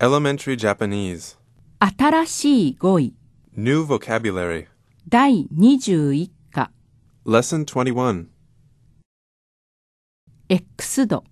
Elementary Japanese. 新しい語彙 New vocabulary. 第21課 Lesson 21. X 度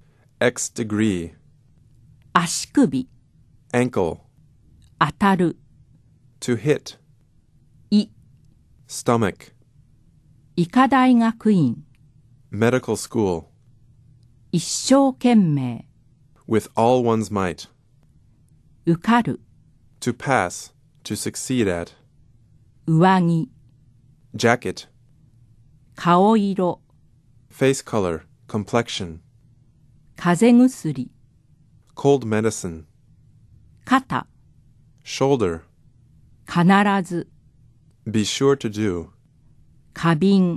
X degree. 足首 Ankle. 当たる To hit. 胃 Stomach. 医科大学院 Medical school. 一生懸命 With all one's might. 受かる To pass. To succeed at. 上着 Jacket. 顔色 Face color. Complexion. 風邪薬 Cold medicine. 肩 Shoulder. 必ず Be sure to do. 花瓶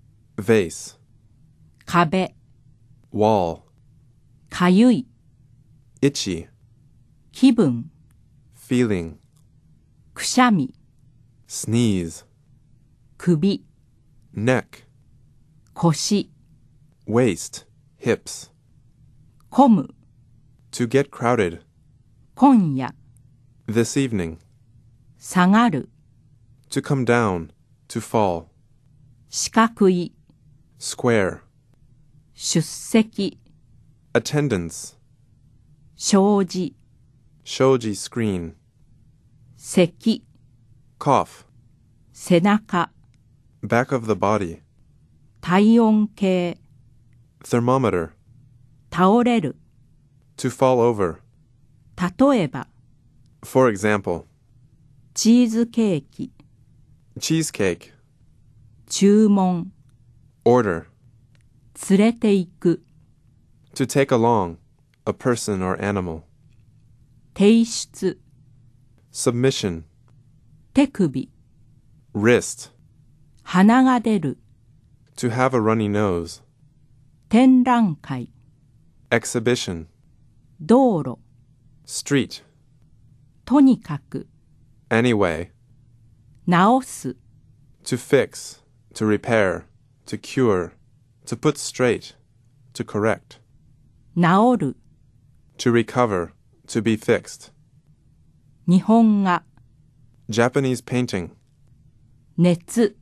Vase. 壁 Wall. かゆい Itchy. 気分 Feeling. くしゃみ Sneeze. 首 Neck. 腰 Waist. Hips. 混む To get crowded. 今夜 This evening. 下がる To come down. To fall. 四角い Square. 出席 Attendance. 障子 Shoji screen. 咳 Cough. 背中 Back of the body. 体温計 Thermometer. 倒れる To fall over. 例えば For example. チーズケーキ Cheesecake. 注文 Order. 連れて行く To take along. A person or animal. 提出 Submission. 手首 Wrist. 鼻が出る To have a runny nose. 展覧会 Exhibition. 道路 Street. とにかく Anyway. 直す To fix. To repair. To cure. To put straight. To correct. 治る To recover. To be fixed. 日本画 Japanese painting. 熱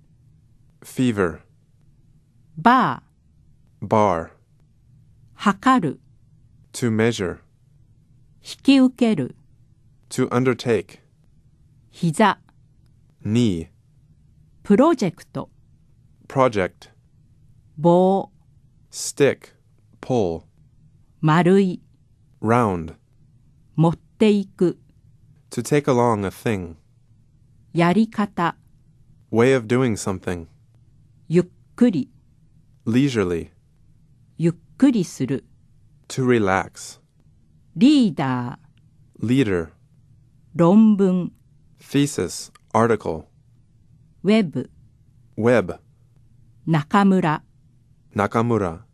Fever. バー Bar. 測る To measure. 引き受ける To undertake. 膝 Knee. プロジェクト Project. 棒 Stick. Pull. 丸い Round. 持っていく To take along a thing. やり方 Way of doing something. ゆっくり Leisurely. ゆっくりする To relax. リーダー Leader. 論文 Thesis. Article. ウェブ Web. 中村 Nakamura.